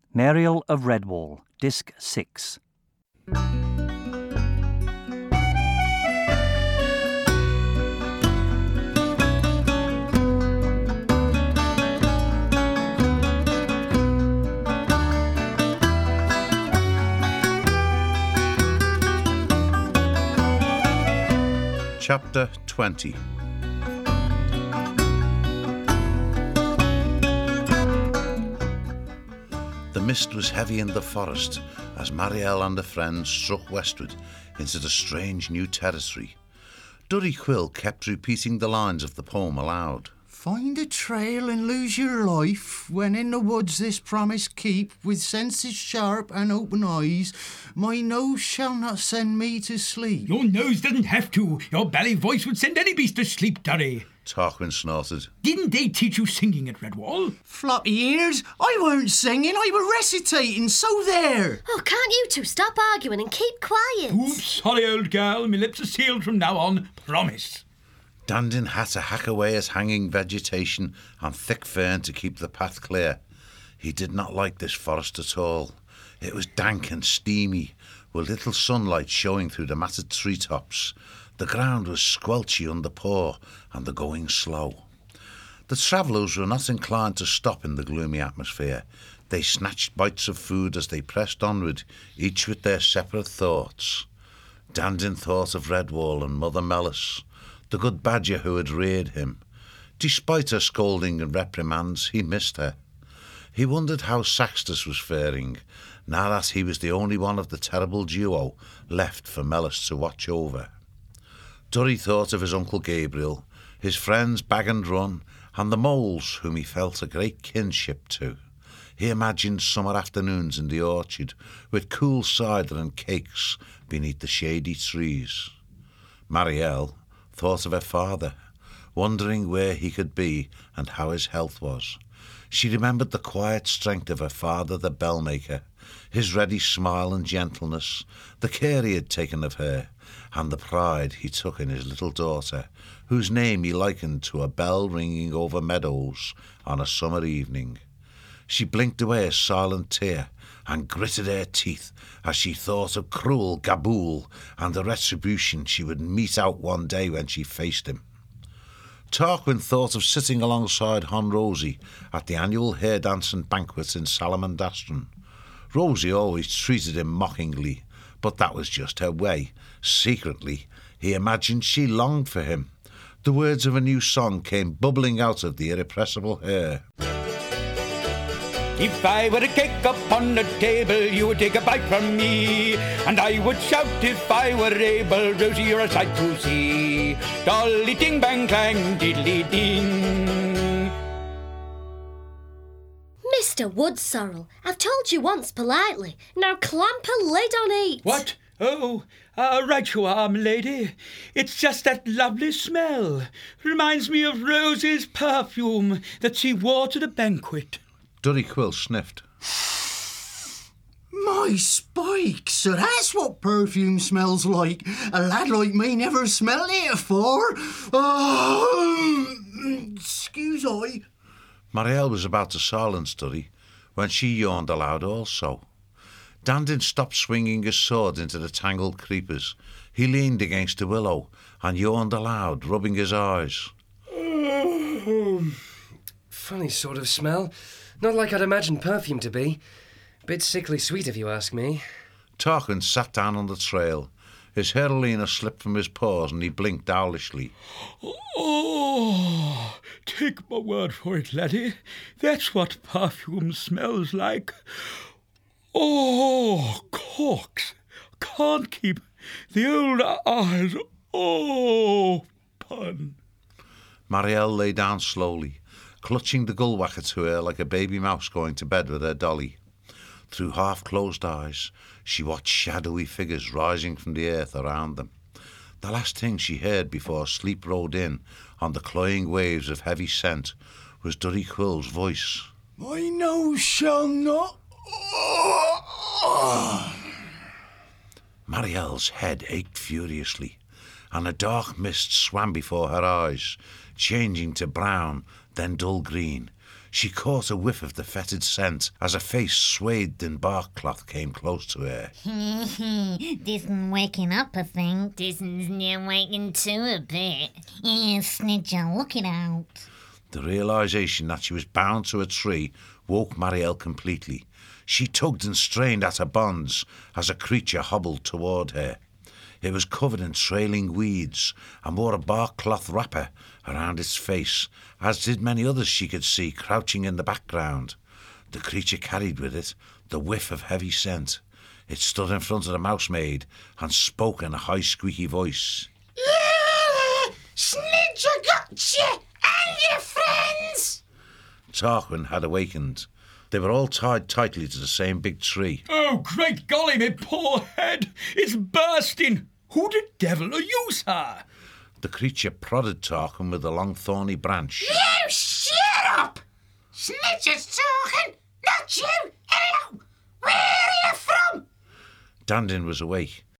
Mariel of Redwall, Disc 6. Chapter 20. The mist was heavy in the forest as Mariel and her friends struck westward into the strange new territory. Durry Quill kept repeating the lines of the poem aloud. Find a trail and lose your life. When in the woods this promise keep, with senses sharp and open eyes, my nose shall not send me to sleep. Your nose doesn't have to. Your belly voice would send any beast to sleep, Durry. Tarquin snorted. Didn't they teach you singing at Redwall? Floppy ears, I weren't singing, I were recitating, so there. Oh, can't you two stop arguing and keep quiet? Oops, sorry, old girl. My lips are sealed from now on. Promise. Dandin had to hack away at hanging vegetation and thick fern to keep the path clear. He did not like this forest at all. It was dank and steamy, with little sunlight showing through the matted treetops. The ground was squelchy underpaw and the going slow. The travellers were not inclined to stop in the gloomy atmosphere. They snatched bites of food as they pressed onward, each with their separate thoughts. Dandin thought of Redwall and Mother Mellis, the good badger who had reared him. Despite her scolding and reprimands, he missed her. He wondered how Saxtus was faring, now that he was the only one of the terrible duo left for Mellis to watch over. Durry thought of his Uncle Gabriel, his friends Bag and Run, and the moles whom he felt a great kinship to. He imagined summer afternoons in the orchard, with cool cider and cakes beneath the shady trees. Mariel thought of her father, wondering where he could be and how his health was. She remembered the quiet strength of her father, the bellmaker, his ready smile and gentleness, the care he had taken of her, and the pride he took in his little daughter, whose name he likened to a bell ringing over meadows on a summer evening. She blinked away a silent tear and gritted her teeth as she thought of cruel Gabool and the retribution she would mete out one day when she faced him. Tarquin thought of sitting alongside Hon Rosie at the annual hare dancing banquet in Salamandastron. Rosie always treated him mockingly, but that was just her way. Secretly, he imagined she longed for him. The words of a new song came bubbling out of the irrepressible hare. If I were a cake upon the table, you would take a bite from me, and I would shout if I were able, Rosie, you're a sight to see. Dolly ding bang clang diddly ding. Mr. Woodsorrel, I've told you once politely. Now clamp a lid on it. What? Oh, right you are, m'lady. It's just that lovely smell. Reminds me of Rosie's perfume that she wore to the banquet. Durry Quill sniffed. My spikes, so that's what perfume smells like. A lad like me never smelled it afore. Excuse I. Mariel was about to silence Durry when she yawned aloud also. Dandin stopped swinging his sword into the tangled creepers. He leaned against a willow and yawned aloud, rubbing his eyes. Funny sort of smell. Not like I'd imagined perfume to be. Bit sickly sweet if you ask me. Tarquin sat down on the trail. His Herolina slipped from his paws and he blinked owlishly. Oh, take my word for it, laddie. That's what perfume smells like. Oh, corks. Can't keep the old eyes. Oh, pun. Mariel lay down slowly, clutching the gullwhacker to her like a baby mouse going to bed with her dolly. Through half-closed eyes, she watched shadowy figures rising from the earth around them. The last thing she heard before sleep rode in on the cloying waves of heavy scent was Durry Quill's voice. My nose shall not... Mariel's head ached furiously, and a dark mist swam before her eyes, changing to brown, then dull green. She caught a whiff of the fetid scent as a face swathed in bark cloth came close to her. Disn't waking up, I think. Disn's near waking too a bit. Yeah, Snidger, look it out. The realisation that she was bound to a tree woke Marielle completely. She tugged and strained at her bonds as a creature hobbled toward her. It was covered in trailing weeds and wore a bark cloth wrapper around its face, as did many others she could see crouching in the background. The creature carried with it the whiff of heavy scent. It stood in front of the mousemaid and spoke in a high squeaky voice. Snidger got you and your friends! Tarquin had awakened. They were all tied tightly to the same big tree. Oh, great golly, me poor head! It's bursting! Who the devil are you, sir? The creature prodded Tarquin with a long thorny branch. You shut up! Snidger's talking, not you! Hello! Where are you from? Dandin was awake.